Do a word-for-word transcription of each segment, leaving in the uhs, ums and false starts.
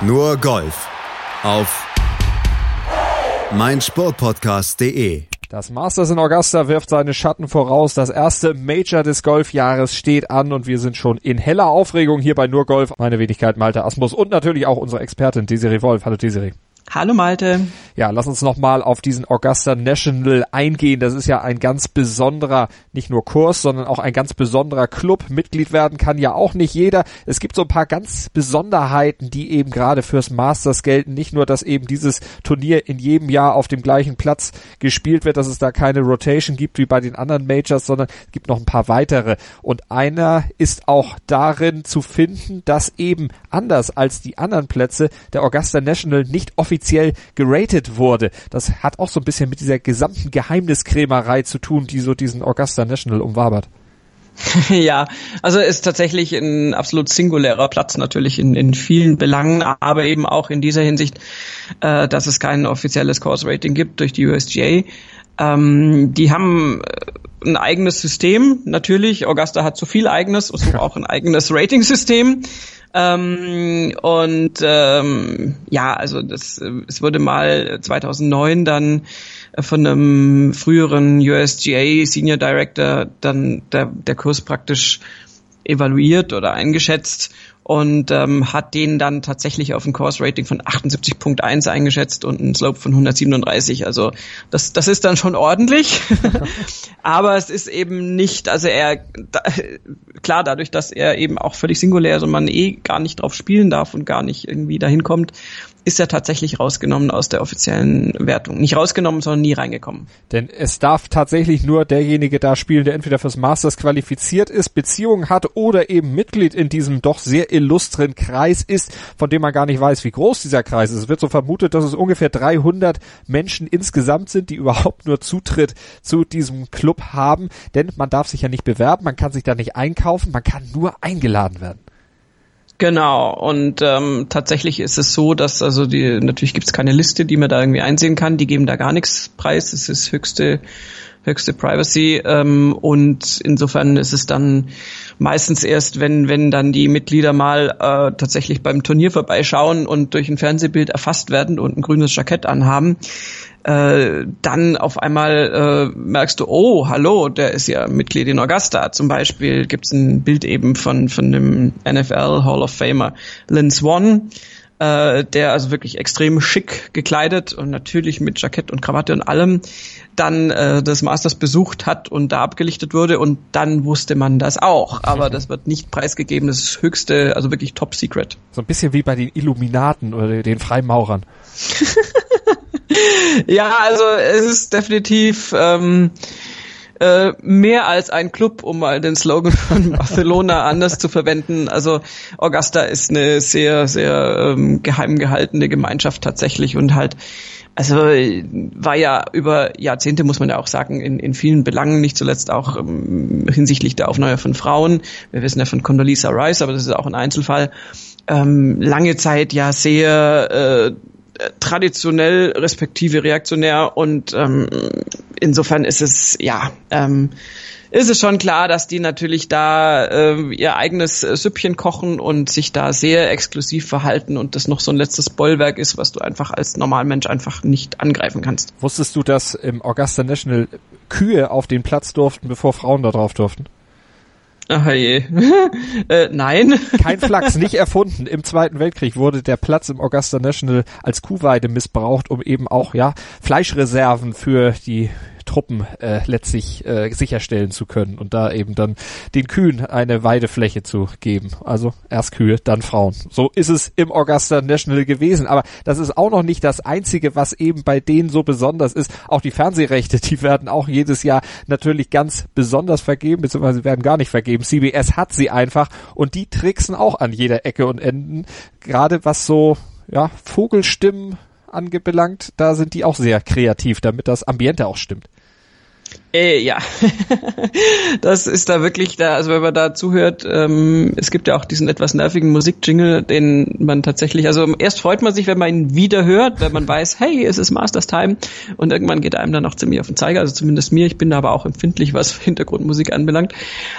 Nur Golf auf meinsportpodcast punkt de. Das Masters in Augusta wirft seine Schatten voraus. Das erste Major des Golfjahres steht an und wir sind schon in heller Aufregung hier bei Nur Golf. Meine Wenigkeit Malte Asmus und natürlich auch unsere Expertin Desiree Wolf. Hallo Desiree. Hallo Malte. Ja, lass uns nochmal auf diesen Augusta National eingehen. Das ist ja ein ganz besonderer, nicht nur Kurs, sondern auch ein ganz besonderer Club. Mitglied werden kann ja auch nicht jeder. Es gibt so ein paar ganz Besonderheiten, die eben gerade fürs Masters gelten. Nicht nur, dass eben dieses Turnier in jedem Jahr auf dem gleichen Platz gespielt wird, dass es da keine Rotation gibt wie bei den anderen Majors, sondern es gibt noch ein paar weitere. Und einer ist auch darin zu finden, dass eben anders als die anderen Plätze der Augusta National nicht offiziell geratet wurde. Das hat auch so ein bisschen mit dieser gesamten Geheimniskrämerei zu tun, die so diesen Augusta National umwabert. Ja, also ist tatsächlich ein absolut singulärer Platz natürlich in, in vielen Belangen, aber eben auch in dieser Hinsicht, äh, dass es kein offizielles Course Rating gibt durch die U S G A. Ähm, die haben ein eigenes System, natürlich. Augusta hat so viel eigenes, so auch ein eigenes Rating-System. Ähm, und ähm, ja, also das, es wurde mal zweitausendneun dann von einem früheren U S G A Senior Director dann der, der Kurs praktisch evaluiert oder eingeschätzt und ähm, hat den dann tatsächlich auf ein Course-Rating von achtundsiebzig Komma eins eingeschätzt und einen Slope von hundertsiebenunddreißig. Also das das ist dann schon ordentlich. Aber es ist eben nicht, also er, da, klar, dadurch, dass er eben auch völlig singulär ist und man eh gar nicht drauf spielen darf und gar nicht irgendwie dahin kommt, ist er tatsächlich rausgenommen aus der offiziellen Wertung. Nicht rausgenommen, sondern nie reingekommen. Denn es darf tatsächlich nur derjenige da spielen, der entweder fürs Masters qualifiziert ist, Beziehungen hat oder eben Mitglied in diesem doch sehr illustren Kreis ist, von dem man gar nicht weiß, wie groß dieser Kreis ist. Es wird so vermutet, dass es ungefähr dreihundert Menschen insgesamt sind, die überhaupt nur Zutritt zu diesem Club haben. Denn man darf sich ja nicht bewerben, man kann sich da nicht einkaufen, man kann nur eingeladen werden. Genau, und ähm, tatsächlich ist es so, dass also die natürlich gibt es keine Liste, die man da irgendwie einsehen kann, die geben da gar nichts preis, es ist höchste höchste Privacy ähm, und insofern ist es dann meistens erst, wenn wenn dann die Mitglieder mal äh, tatsächlich beim Turnier vorbeischauen und durch ein Fernsehbild erfasst werden und ein grünes Jackett anhaben, Äh, dann auf einmal äh, merkst du, oh, hallo, der ist ja Mitglied in Augusta. Zum Beispiel gibt's ein Bild eben von von dem N F L Hall of Famer Lynn Swann, äh, der also wirklich extrem schick gekleidet und natürlich mit Jackett und Krawatte und allem dann äh, das Masters besucht hat und da abgelichtet wurde und dann wusste man das auch. Aber das wird nicht preisgegeben, das ist höchste, also wirklich top secret. So ein bisschen wie bei den Illuminaten oder den Freimaurern. Ja, also es ist definitiv ähm, äh, mehr als ein Club, um mal den Slogan von Barcelona anders zu verwenden. Also Augusta ist eine sehr, sehr ähm, geheim gehaltene Gemeinschaft tatsächlich und halt, also war ja über Jahrzehnte, muss man ja auch sagen, in, in vielen Belangen, nicht zuletzt auch ähm, hinsichtlich der Aufnahme von Frauen. Wir wissen ja von Condoleezza Rice, aber das ist auch ein Einzelfall. Ähm, lange Zeit ja sehr äh, traditionell respektive reaktionär und ähm, insofern ist es ja ähm, ist es schon klar, dass die natürlich da äh, ihr eigenes äh, Süppchen kochen und sich da sehr exklusiv verhalten und das noch so ein letztes Bollwerk ist, was du einfach als Normalmensch einfach nicht angreifen kannst. Wusstest du, dass im Augusta National Kühe auf den Platz durften, bevor Frauen da drauf durften? Ach je. äh, nein. Kein Flachs, nicht erfunden. Im Zweiten Weltkrieg wurde der Platz im Augusta National als Kuhweide missbraucht, um eben auch ja Fleischreserven für die Truppen äh, letztlich äh, sicherstellen zu können und da eben dann den Kühen eine Weidefläche zu geben. Also erst Kühe, dann Frauen. So ist es im Augusta National gewesen. Aber das ist auch noch nicht das Einzige, was eben bei denen so besonders ist. Auch die Fernsehrechte, die werden auch jedes Jahr natürlich ganz besonders vergeben, beziehungsweise werden gar nicht vergeben. C B S hat sie einfach und die tricksen auch an jeder Ecke und Enden. Gerade was so ja Vogelstimmen angebelangt, da sind die auch sehr kreativ, damit das Ambiente auch stimmt. Äh, ja, das ist da wirklich da, also wenn man da zuhört, ähm, es gibt ja auch diesen etwas nervigen Musikjingle, den man tatsächlich, also erst freut man sich, wenn man ihn wieder hört, wenn man weiß, hey, es ist Masters Time, und irgendwann geht er einem dann auch ziemlich auf den Zeiger, also zumindest mir, ich bin da aber auch empfindlich, was Hintergrundmusik anbelangt,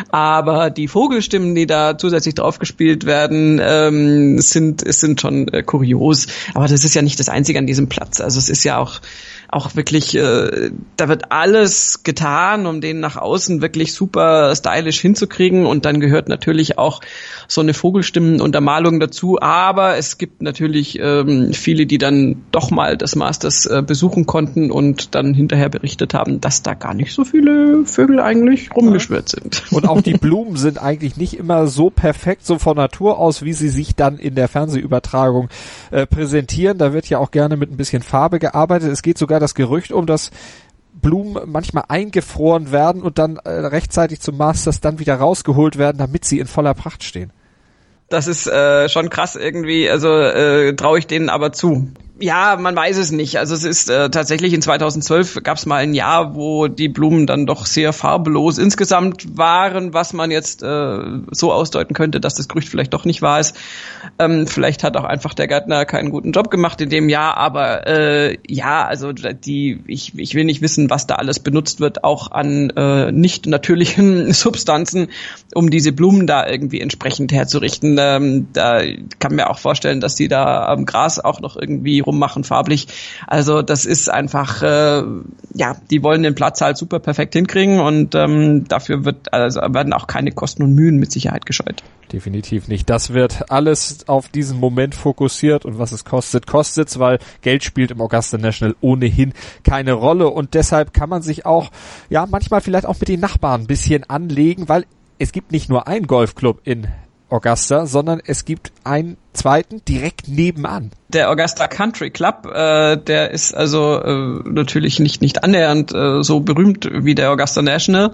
aber die Vogelstimmen, die da zusätzlich draufgespielt werden, ähm, sind, sind schon äh, kurios, aber das ist ja nicht das Einzige an diesem Platz, also es ist ja auch auch wirklich, äh, da wird alles getan, um den nach außen wirklich super stylisch hinzukriegen, und dann gehört natürlich auch so eine Vogelstimmenuntermalung dazu, aber es gibt natürlich ähm, viele, die dann doch mal das Masters äh, besuchen konnten und dann hinterher berichtet haben, dass da gar nicht so viele Vögel eigentlich rumgeschwirrt sind. Und auch die Blumen sind eigentlich nicht immer so perfekt, so von Natur aus, wie sie sich dann in der Fernsehübertragung äh, präsentieren. Da wird ja auch gerne mit ein bisschen Farbe gearbeitet. Es geht sogar das Gerücht um, dass Blumen manchmal eingefroren werden und dann äh, rechtzeitig zum Masters dann wieder rausgeholt werden, damit sie in voller Pracht stehen. Das ist äh, schon krass irgendwie, also äh, traue ich denen aber zu. Ja, man weiß es nicht. Also es ist äh, tatsächlich in zweitausendzwölf gab es mal ein Jahr, wo die Blumen dann doch sehr farblos insgesamt waren, was man jetzt äh, so ausdeuten könnte, dass das Gerücht vielleicht doch nicht wahr ist. Ähm, vielleicht hat auch einfach der Gärtner keinen guten Job gemacht in dem Jahr, aber äh, ja, also die ich ich will nicht wissen, was da alles benutzt wird, auch an äh, nicht natürlichen Substanzen, um diese Blumen da irgendwie entsprechend herzurichten. Ähm, da kann mir auch vorstellen, dass die da am Gras auch noch irgendwie rummachen farblich. Also das ist einfach, äh, ja, die wollen den Platz halt super perfekt hinkriegen, und ähm, dafür wird also werden auch keine Kosten und Mühen mit Sicherheit gescheut. Definitiv nicht. Das wird alles auf diesen Moment fokussiert, und was es kostet, kostet's, weil Geld spielt im Augusta National ohnehin keine Rolle, und deshalb kann man sich auch, ja, manchmal vielleicht auch mit den Nachbarn ein bisschen anlegen, weil es gibt nicht nur einen Golfclub in Augusta, sondern es gibt einen zweiten direkt nebenan. Der Augusta Country Club, äh, der ist also äh, natürlich nicht nicht annähernd äh, so berühmt wie der Augusta National,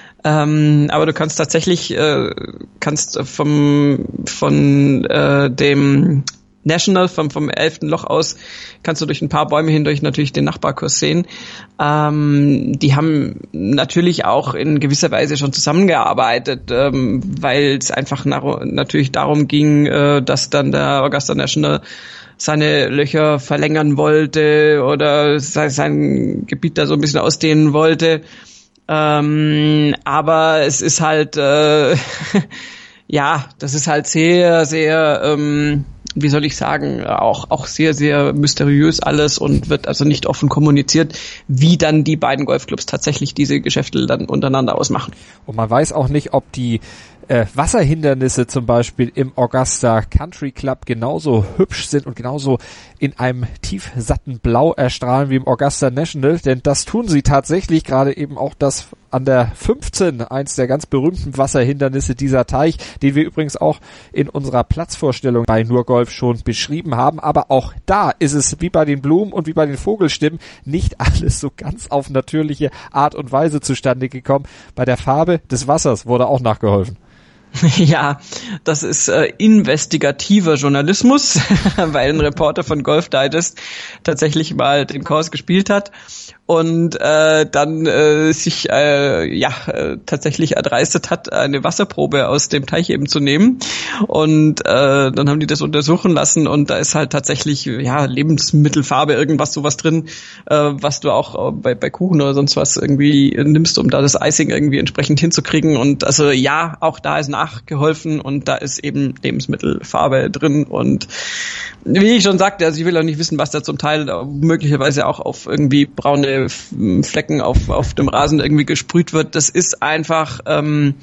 ähm, aber du kannst tatsächlich äh, kannst vom von äh, dem National, vom, vom elften Loch aus, kannst du durch ein paar Bäume hindurch natürlich den Nachbarkurs sehen. Ähm, die haben natürlich auch in gewisser Weise schon zusammengearbeitet, ähm, weil es einfach nach, natürlich darum ging, äh, dass dann der Augusta National seine Löcher verlängern wollte oder sein, sein Gebiet da so ein bisschen ausdehnen wollte. Ähm, aber es ist halt, äh, ja, das ist halt sehr, sehr, ähm, wie soll ich sagen, auch auch sehr, sehr mysteriös alles, und wird also nicht offen kommuniziert, wie dann die beiden Golfclubs tatsächlich diese Geschäfte dann untereinander ausmachen. Und man weiß auch nicht, ob die äh, Wasserhindernisse zum Beispiel im Augusta Country Club genauso hübsch sind und genauso in einem tiefsatten Blau erstrahlen wie im Augusta National, denn das tun sie tatsächlich, gerade eben auch das an der fünfzehn, eins der ganz berühmten Wasserhindernisse, dieser Teich, den wir übrigens auch in unserer Platzvorstellung bei Nur Golf schon beschrieben haben, aber auch da ist es wie bei den Blumen und wie bei den Vogelstimmen nicht alles so ganz auf natürliche Art und Weise zustande gekommen. Bei der Farbe des Wassers wurde auch nachgeholfen. Ja, das ist äh, investigativer Journalismus, weil ein Reporter von Golf Digest tatsächlich mal den Kurs gespielt hat und äh, dann äh, sich äh, ja äh, tatsächlich erdreistet hat, eine Wasserprobe aus dem Teich eben zu nehmen, und äh, dann haben die das untersuchen lassen, und da ist halt tatsächlich ja Lebensmittelfarbe, irgendwas sowas drin, äh, was du auch bei bei Kuchen oder sonst was irgendwie nimmst, um da das Icing irgendwie entsprechend hinzukriegen, und also ja, auch da ist nachgeholfen, und da ist eben Lebensmittelfarbe drin, und wie ich schon sagte, also ich will auch nicht wissen, was da zum Teil möglicherweise auch auf irgendwie braune Flecken auf auf dem Rasen irgendwie gesprüht wird. Das ist einfach ähm,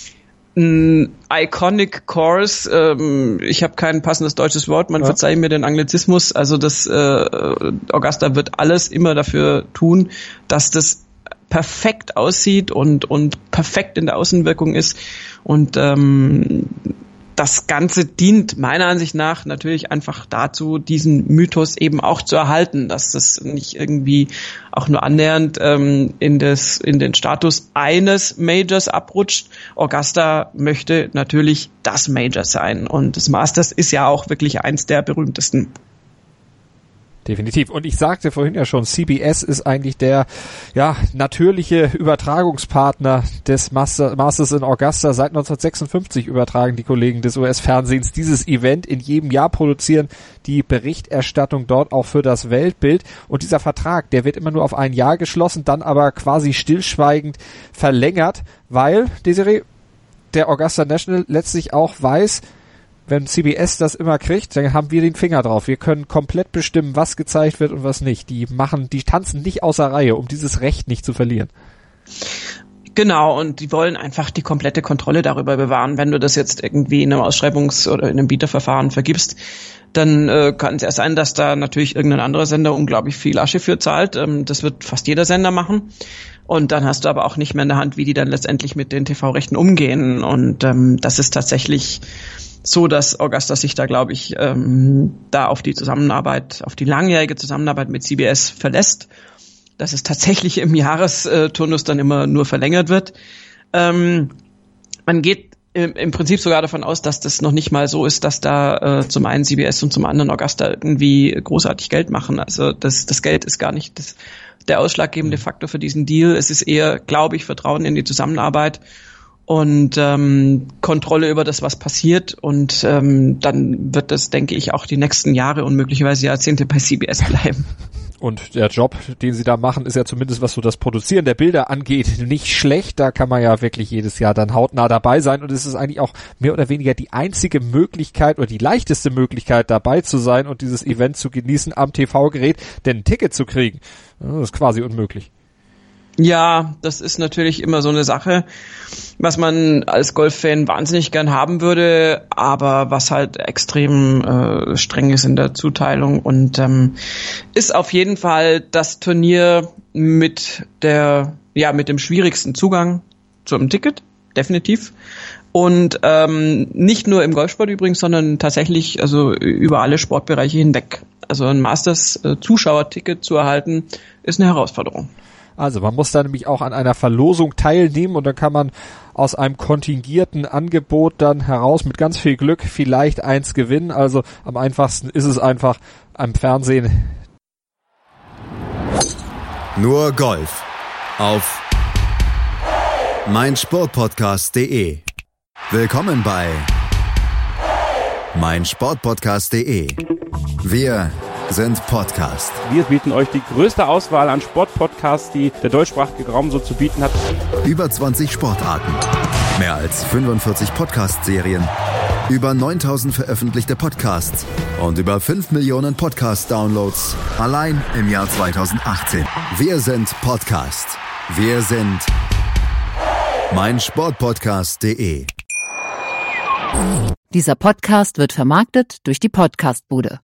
ein iconic course. Ähm, ich habe kein passendes deutsches Wort, man ja. verzeiht mir den Anglizismus. Also das äh, Augusta wird alles immer dafür tun, dass das perfekt aussieht und und perfekt in der Außenwirkung ist, und ähm, das Ganze dient meiner Ansicht nach natürlich einfach dazu, diesen Mythos eben auch zu erhalten, dass das nicht irgendwie auch nur annähernd ähm, in das in den Status eines Majors abrutscht. Augusta möchte natürlich das Major sein, und das Masters ist ja auch wirklich eins der berühmtesten. Definitiv. Und ich sagte vorhin ja schon, C B S ist eigentlich der ja natürliche Übertragungspartner des Master, Masters in Augusta. Seit neunzehnhundertsechsundfünfzig übertragen die Kollegen des U S-Fernsehens dieses Event in jedem Jahr, produzieren die Berichterstattung dort auch für das Weltbild. Und dieser Vertrag, der wird immer nur auf ein Jahr geschlossen, dann aber quasi stillschweigend verlängert, weil, Desiree, der Augusta National letztlich auch weiß, wenn C B S das immer kriegt, dann haben wir den Finger drauf. Wir können komplett bestimmen, was gezeigt wird und was nicht. Die machen, die tanzen nicht außer Reihe, um dieses Recht nicht zu verlieren. Genau, und die wollen einfach die komplette Kontrolle darüber bewahren. Wenn du das jetzt irgendwie in einem Ausschreibungs- oder in einem Bieterverfahren vergibst, dann äh, kann es ja sein, dass da natürlich irgendein anderer Sender unglaublich viel Asche für zahlt. Ähm, das wird fast jeder Sender machen. Und dann hast du aber auch nicht mehr in der Hand, wie die dann letztendlich mit den T V-Rechten umgehen. Und ähm, das ist tatsächlich so, dass Augusta sich da, glaube ich, ähm, da auf die Zusammenarbeit, auf die langjährige Zusammenarbeit mit C B S verlässt, dass es tatsächlich im Jahresturnus dann immer nur verlängert wird. Ähm, man geht im, im Prinzip sogar davon aus, dass das noch nicht mal so ist, dass da äh, zum einen C B S und zum anderen Augusta irgendwie großartig Geld machen. Also das, das Geld ist gar nicht das, der ausschlaggebende Faktor für diesen Deal. Es ist eher, glaube ich, Vertrauen in die Zusammenarbeit und ähm, Kontrolle über das, was passiert. Und ähm, dann wird das, denke ich, auch die nächsten Jahre und möglicherweise Jahrzehnte bei C B S bleiben. Und der Job, den sie da machen, ist ja zumindest, was so das Produzieren der Bilder angeht, nicht schlecht. Da kann man ja wirklich jedes Jahr dann hautnah dabei sein. Und es ist eigentlich auch mehr oder weniger die einzige Möglichkeit oder die leichteste Möglichkeit, dabei zu sein und dieses Event zu genießen am T V-Gerät. Denn ein Ticket zu kriegen, das ist quasi unmöglich. Ja, das ist natürlich immer so eine Sache, was man als Golffan wahnsinnig gern haben würde, aber was halt extrem äh, streng ist in der Zuteilung und ähm, ist auf jeden Fall das Turnier mit der, ja, mit dem schwierigsten Zugang zu einem Ticket, definitiv. Und ähm, nicht nur im Golfsport übrigens, sondern tatsächlich also über alle Sportbereiche hinweg. Also ein Masters-Zuschauerticket zu erhalten, ist eine Herausforderung. Also man muss da nämlich auch an einer Verlosung teilnehmen und dann kann man aus einem kontingierten Angebot dann heraus mit ganz viel Glück vielleicht eins gewinnen. Also am einfachsten ist es einfach am Fernsehen. Nur Golf auf meinsportpodcast punkt de. Willkommen bei meinsportpodcast punkt de. Wir sind Podcast. Wir bieten euch die größte Auswahl an Sportpodcasts, die der deutschsprachige Raum so zu bieten hat. Über zwanzig Sportarten, mehr als fünfundvierzig Podcast-Serien, über neuntausend veröffentlichte Podcasts und über fünf Millionen Podcast-Downloads allein im Jahr zweitausendachtzehn. Wir sind Podcast. Wir sind meinsportpodcast punkt de. Dieser Podcast wird vermarktet durch die Podcastbude.